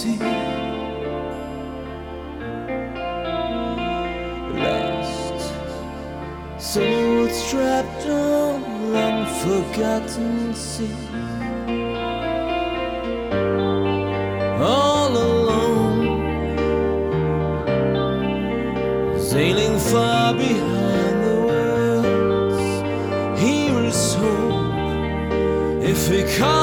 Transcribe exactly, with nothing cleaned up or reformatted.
sea. Lost, soul trapped on unforgotten sea. All alone, sailing far behind the words. Here is hope if we come.